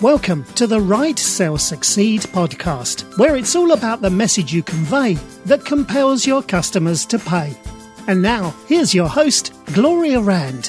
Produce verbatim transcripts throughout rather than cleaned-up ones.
Welcome to the Right Sales Succeed podcast, where it's all about the message you convey that compels your customers to pay. And now, here's your host, Gloria Rand.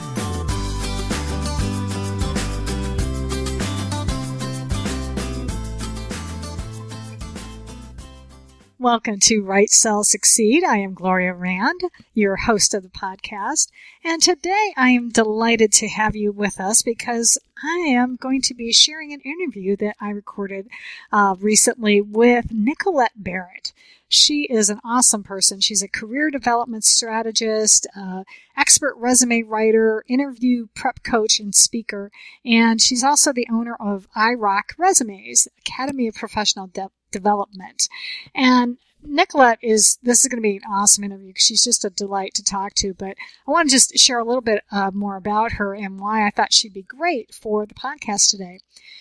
Welcome to Right Sales Succeed. I am Gloria Rand, your host of the podcast. And today I am delighted to have you with us because I am going to be sharing an interview that I recorded uh, recently with Nicolette Barrett. She is an awesome person. She's a career development strategist, uh, expert resume writer, interview prep coach, and speaker. And she's also the owner of I Rock Resumes, Academy of Professional De- Development. And Nicolette is, this is going to be an awesome interview because she's just a delight to talk to, but I want to just share a little bit uh, more about her and why I thought she'd be great for the podcast today.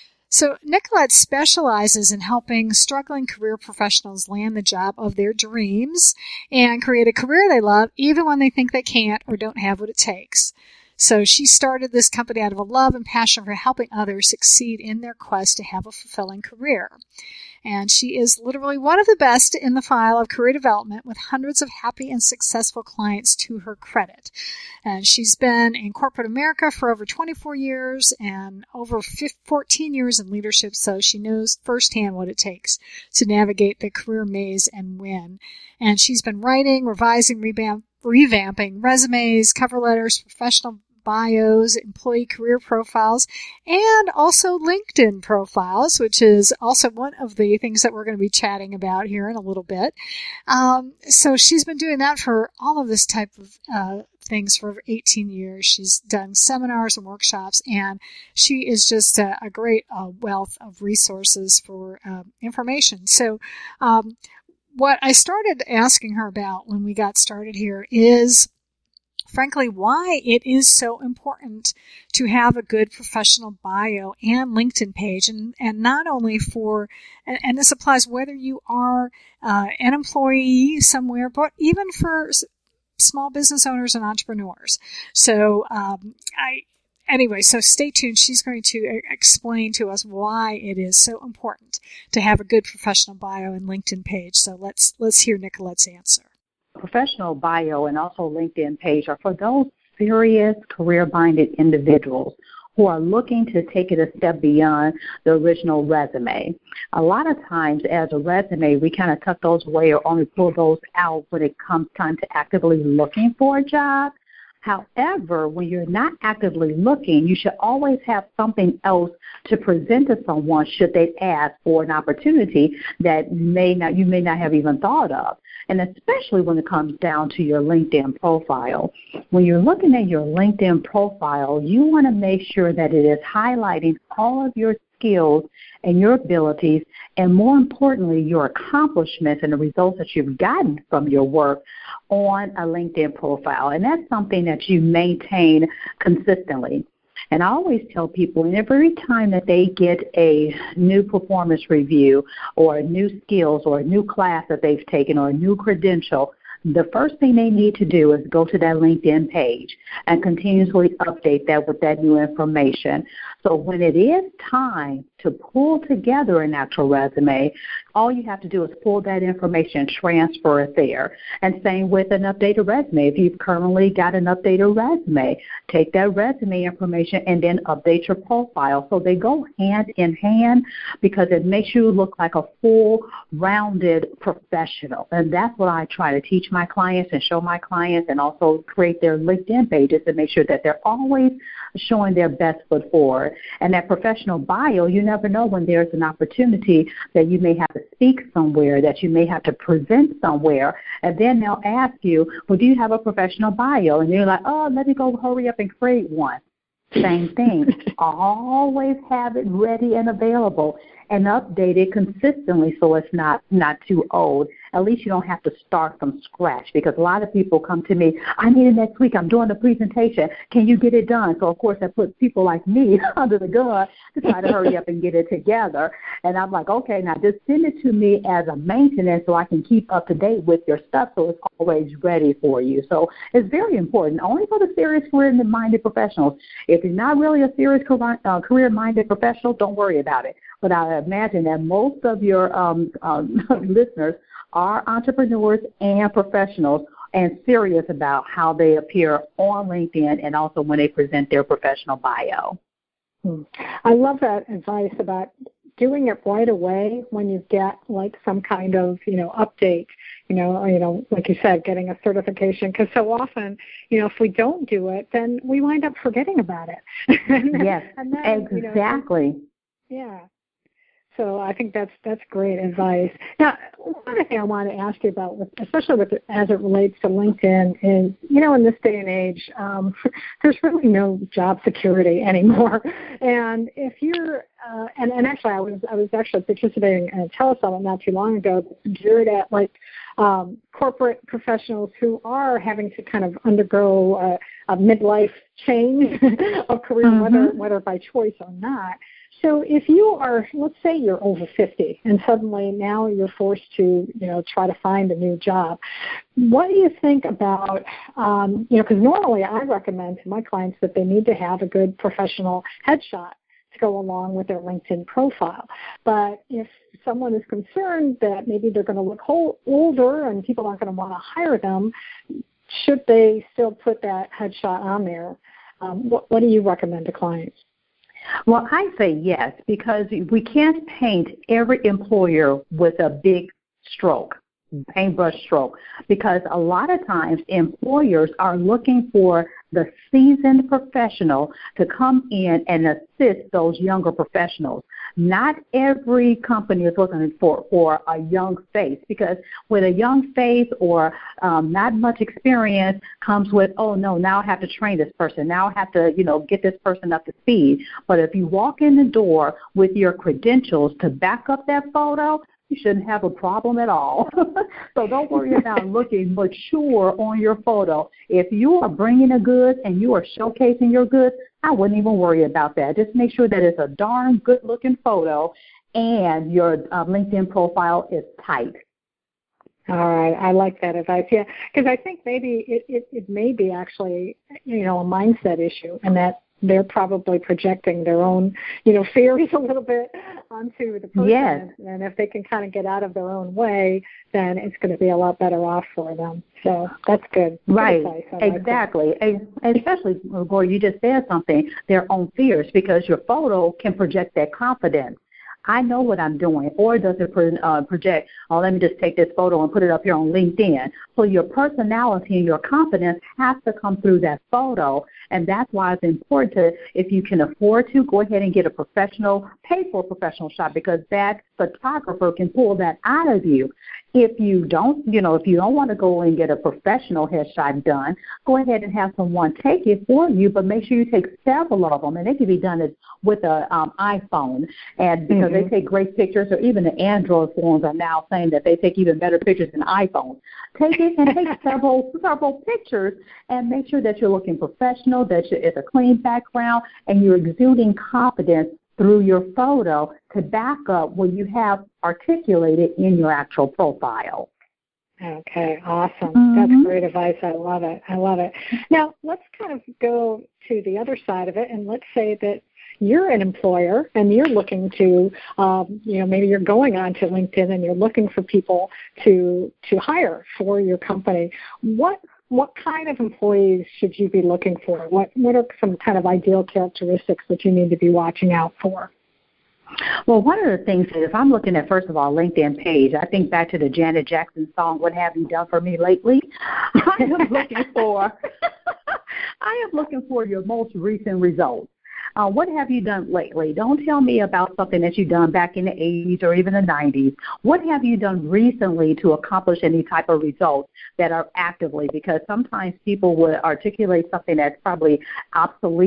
So Nicolette specializes in helping struggling career professionals land the job of their dreams and create a career they love even when they think they can't or don't have what it takes. So she started this company out of a love and passion for helping others succeed in their quest to have a fulfilling career. And she is literally one of the best in the file of career development with hundreds of happy and successful clients to her credit. And she's been in corporate America for over twenty-four years and over fourteen years in leadership, so she knows firsthand what it takes to navigate the career maze and win. And she's been writing, revising, revamp, revamping resumes, cover letters, professional bios, employee career profiles, and also LinkedIn profiles, which is also one of the things that we're going to be chatting about here in a little bit. Um, so she's been doing that for all of this type of uh, things for over eighteen years. She's done seminars and workshops, and she is just a, a great uh, wealth of resources for uh, information. So um, what I started asking her about when we got started here is frankly, why it is so important to have a good professional bio and LinkedIn page, and, and not only for, and, and this applies whether you are uh, an employee somewhere, but even for s- small business owners and entrepreneurs. So, um, I, anyway, so stay tuned. She's going to explain to us why it is so important to have a good professional bio and LinkedIn page. So let's let's hear Nicolette's answer. Professional bio and also LinkedIn page are for those serious career-minded individuals who are looking to take it a step beyond the original resume. A lot of times as a resume, we kind of tuck those away or only pull those out when it comes time to actively looking for a job. However, when you're not actively looking, you should always have something else to present to someone should they ask for an opportunity that may not you may not have even thought of. And especially when it comes down to your LinkedIn profile. When you're looking at your LinkedIn profile, you want to make sure that it is highlighting all of your skills and your abilities, and more importantly, your accomplishments and the results that you've gotten from your work on a LinkedIn profile. And that's something that you maintain consistently. And I always tell people, and every time that they get a new performance review or new skills or a new class that they've taken or a new credential, the first thing they need to do is go to that LinkedIn page and continuously update that with that new information. So when it is time to pull together an actual resume, all you have to do is pull that information, transfer it there. And same with an updated resume. If you've currently got an updated resume, take that resume information and then update your profile. So they go hand in hand because it makes you look like a full-rounded professional. And that's what I try to teach my clients and show my clients, and also create their LinkedIn pages to make sure that they're always showing their best foot forward. And that professional bio, you never know when there's an opportunity that you may have to speak somewhere, that you may have to present somewhere, and then they'll ask you, well, do you have a professional bio? And you're like, oh, let me go hurry up and create one. Same thing. Always have it ready and available and update it consistently so it's not, not too old. at least you don't have to start from scratch, because a lot of people come to me, I need it next week, I'm doing the presentation, can you get it done? So, of course, that puts people like me under the gun to try to hurry up and get it together. And I'm like, okay, now just send it to me as a maintenance so I can keep up to date with your stuff so it's always ready for you. So it's very important, only for the serious career-minded professionals. If you're not really a serious uh, career-minded professional, don't worry about it. But I imagine that most of your um, um, listeners are entrepreneurs and professionals and serious about how they appear on LinkedIn and also when they present their professional bio. Hmm. I love that advice about doing it right away when you get like some kind of, you know, update, you know, or, you know, like you said, getting a certification, because so often, you know, if we don't do it, then we wind up forgetting about it. and yes, and then, exactly. You know, yeah. So I think that's that's great advice. Now, one other thing I want to ask you about, especially with as it relates to LinkedIn, is, you know, in this day and age, um, there's really no job security anymore. And if you're, uh, and, and actually, I was I was actually participating in a telesummit not too long ago that's geared at like um, corporate professionals who are having to kind of undergo a, a midlife change of career, mm-hmm. whether whether by choice or not. So if you are, let's say you're over fifty and suddenly now you're forced to, you know, try to find a new job, what do you think about, um, you know, because normally I recommend to my clients that they need to have a good professional headshot to go along with their LinkedIn profile. But if someone is concerned that maybe they're going to look whole, older and people aren't going to want to hire them, should they still put that headshot on there? Um, what, what do you recommend to clients? Well, I say yes, because we can't paint every employer with a big stroke, paintbrush stroke, because a lot of times employers are looking for the seasoned professional to come in and assist those younger professionals. Not every company is looking for, for a young face, because with a young face or um, not much experience comes with, oh, no, now I have to train this person. Now I have to, you know, get this person up to speed. But if you walk in the door with your credentials to back up that photo, you shouldn't have a problem at all. So don't worry about looking mature on your photo. If you are bringing a goods and you are showcasing your goods, I wouldn't even worry about that. Just make sure that it's a darn good-looking photo and your uh, LinkedIn profile is tight. All right, I like that advice. Yeah, because I think maybe it, it, it may be actually, you know, a mindset issue, and that they're probably projecting their own, you know, fears a little bit onto the person. Yes. And if they can kind of get out of their own way, then it's going to be a lot better off for them. So that's good. Right. Good exactly. Like Especially, Gloria, you just said something, their own fears, because your photo can project that confidence. I know what I'm doing, or does it pro- uh, project, oh, let me just take this photo and put it up here on LinkedIn. So your personality and your confidence has to come through that photo, and that's why it's important to, if you can afford to, go ahead and get a professional, pay for a professional shot, because that photographer can pull that out of you. If you don't, you know, if you don't want to go and get a professional headshot done, go ahead and have someone take it for you, but make sure you take several of them, and they can be done with an um, iPhone, and because mm-hmm. they take great pictures, or even the Android phones are now saying that they take even better pictures than iPhones. Take it and take several several pictures, and make sure that you're looking professional, that it's a clean background, and you're exuding confidence through your photo to back up what you have articulated in your actual profile. Okay, awesome. Mm-hmm. That's great advice. I love it. I love it. Now, let's kind of go to the other side of it, and let's say that you're an employer and you're looking to, um, you know, maybe you're going on to LinkedIn and you're looking for people to to hire for your company. What what kind of employees should you be looking for? What what are some kind of ideal characteristics that you need to be watching out for? Well, one of the things is, if I'm looking at, first of all, LinkedIn page, I think back to the Janet Jackson song, What Have You Done For Me Lately? I am looking for, I am looking for your most recent results. Uh, what have you done lately? Don't tell me about something that you've done back in the eighties or even the nineties. What have you done recently to accomplish any type of results that are actively? Because sometimes people would articulate something that's probably obsolete,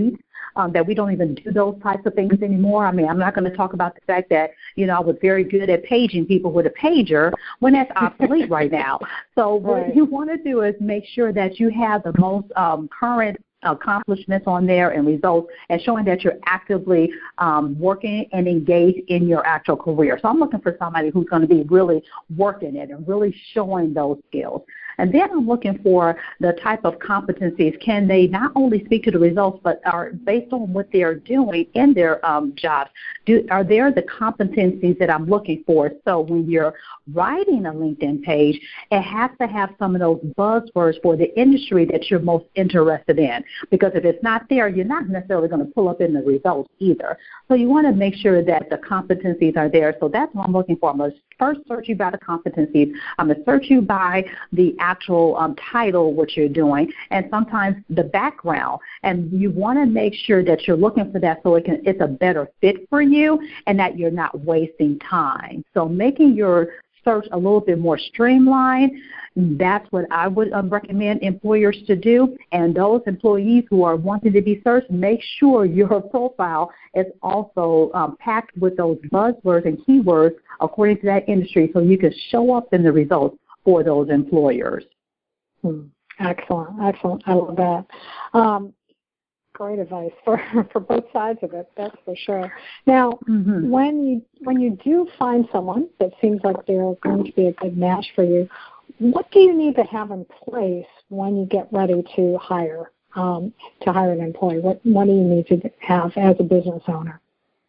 um, that we don't even do those types of things anymore. I mean, I'm not going to talk about the fact that, you know, I was very good at paging people with a pager when that's obsolete right now. So what Right. you want to do is make sure that you have the most um, current accomplishments on there and results, and showing that you're actively um, working and engaged in your actual career. So I'm looking for somebody who's going to be really working it and really showing those skills. And then I'm looking for the type of competencies. Can they not only speak to the results, but are based on what they're doing in their um, jobs? Do, are there the competencies that I'm looking for? So when you're writing a LinkedIn page, it has to have some of those buzzwords for the industry that you're most interested in. Because if it's not there, you're not necessarily going to pull up in the results either. So you want to make sure that the competencies are there. So that's what I'm looking for. I'm going to first search you by the competencies. I'm going to search you by the actual um, title, what you're doing, and sometimes the background. And you want to make sure that you're looking for that so it can, it's a better fit for you and that you're not wasting time. So making your search a little bit more streamlined, that's what I would um, recommend employers to do. And those employees who are wanting to be searched, make sure your profile is also um, packed with those buzzwords and keywords according to that industry so you can show up in the results for those employers. Hmm. Excellent, excellent. I love that. Um, great advice for, for both sides of it, that's for sure. Now, mm-hmm. when you when you do find someone that seems like they're going to be a good match for you, what do you need to have in place when you get ready to hire um, to hire an employee? What what do you need to have as a business owner?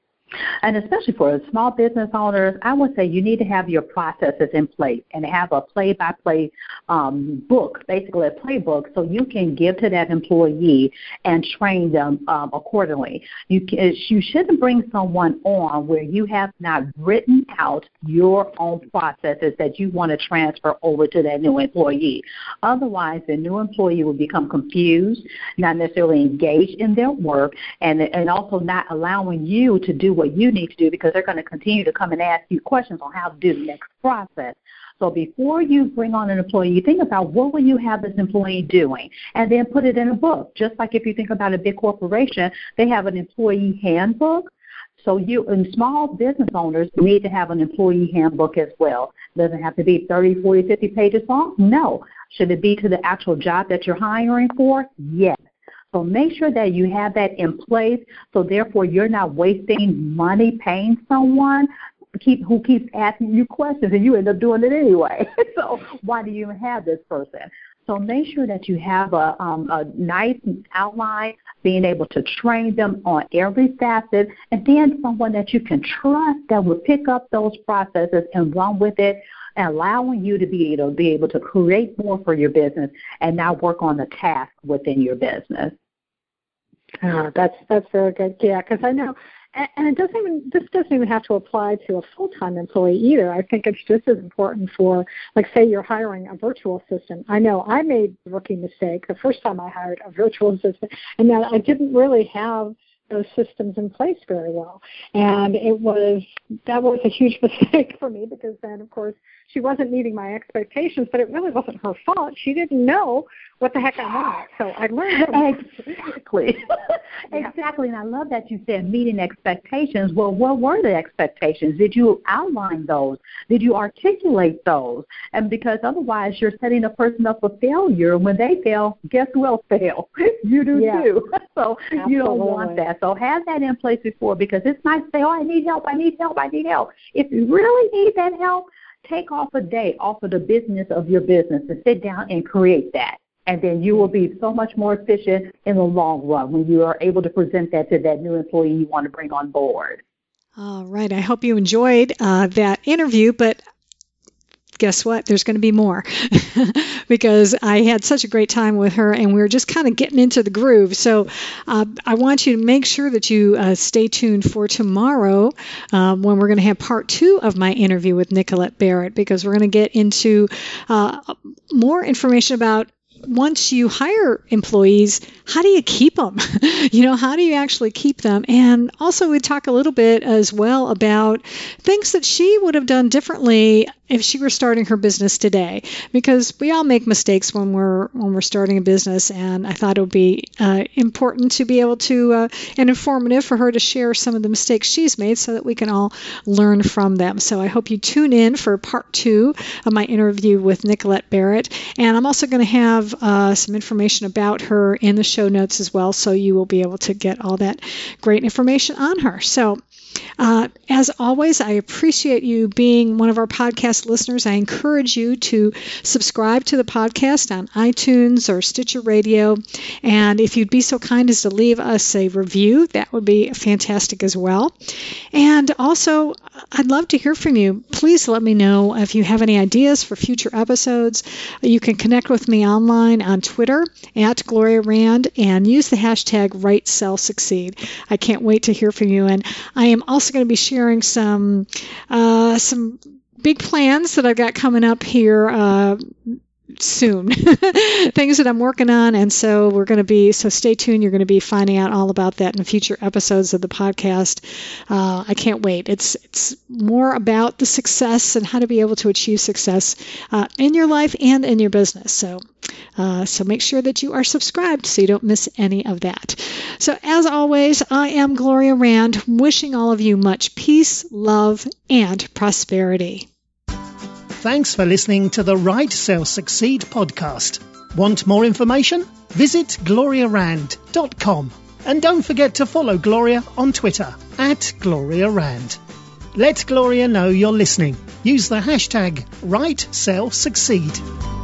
And especially for small business owners, I would say you need to have your processes in place and have a play-by-play um, book, basically a playbook, so you can give to that employee and train them um, accordingly. You can, you shouldn't bring someone on where you have not written out your own processes that you want to transfer over to that new employee. Otherwise, the new employee will become confused, not necessarily engaged in their work, and, and also not allowing you to do what you need to do, because they're going to continue to come and ask you questions on how to do the next process. So before you bring on an employee, think about what will you have this employee doing, and then put it in a book. Just like if you think about a big corporation, they have an employee handbook. So you and small business owners need to have an employee handbook as well. Does it have to be thirty, forty, fifty pages long? No. Should it be to the actual job that you're hiring for? Yes. So make sure that you have that in place, so therefore you're not wasting money paying someone keep, who keeps asking you questions and you end up doing it anyway. So why do you even have this person? So make sure that you have a, um, a nice outline, being able to train them on every facet, and then someone that you can trust that will pick up those processes and run with it, allowing you to be able, be able to create more for your business and now work on the task within your business. Oh, that's that's very good. Yeah, because I know, and it doesn't even this doesn't even have to apply to a full-time employee either. I think it's just as important for, like, say you're hiring a virtual assistant. I know I made the rookie mistake the first time I hired a virtual assistant, and that I didn't really have those systems in place very well. And it was, that was a huge mistake for me, because then, of course, she wasn't meeting my expectations, but it really wasn't her fault. She didn't know what the heck I wanted. So I learned. Exactly. Yeah. Exactly. And I love that you said meeting expectations. Well, what were the expectations? Did you outline those? Did you articulate those? And because otherwise you're setting a person up for failure. When they fail, guess who else fail? You do yeah. too. So Absolutely. you don't want that. So have that in place before, because it's nice to say, oh, I need help, I need help, I need help. If you really need that help, take off a day off of the business of your business and sit down and create that. And then you will be so much more efficient in the long run when you are able to present that to that new employee you want to bring on board. All right. I hope you enjoyed uh, that interview, but guess what? There's going to be more because I had such a great time with her and we were just kind of getting into the groove. So uh, I want you to make sure that you uh, stay tuned for tomorrow um, when we're going to have part two of my interview with Nicolette Barrett, because we're going to get into uh, more information about once you hire employees, how do you keep them? You know, how do you actually keep them? And also we talk a little bit as well about things that she would have done differently if she were starting her business today, because we all make mistakes when we're when we're starting a business, and I thought it would be uh, important to be able to uh, and informative for her to share some of the mistakes she's made so that we can all learn from them. So I hope you tune in for part two of my interview with Nicolette Barrett, and I'm also going to have uh, some information about her in the show notes as well, so you will be able to get all that great information on her. So Uh, as always, I appreciate you being one of our podcast listeners. I encourage you to subscribe to the podcast on iTunes or Stitcher Radio. And if you'd be so kind as to leave us a review, that would be fantastic as well. And also, I'd love to hear from you. Please let me know if you have any ideas for future episodes. You can connect with me online on Twitter at Gloria Rand and use the hashtag WriteSellSucceed. I can't wait to hear from you. And I am also going to be sharing some uh, some big plans that I've got coming up here uh, soon, things that I'm working on. And so we're going to be, so stay tuned. You're going to be finding out all about that in future episodes of the podcast. Uh, I can't wait. It's, it's more about the success and how to be able to achieve success uh, in your life and in your business. So, uh, so make sure that you are subscribed so you don't miss any of that. So as always, I am Gloria Rand, wishing all of you much peace, love, and prosperity. Thanks for listening to the Write, Sell, Succeed podcast. Want more information? Visit gloria rand dot com. And don't forget to follow Gloria on Twitter at Gloria Rand. Let Gloria know you're listening. Use the hashtag Write, Sell, Succeed.